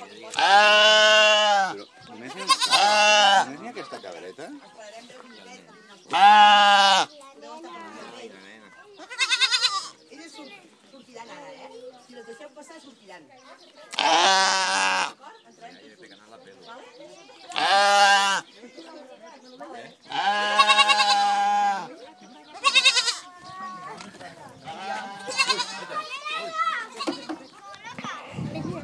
Però només n'hi ha aquesta cabreta? Elles sortiran ara, Si les deixeu passar, sortiran.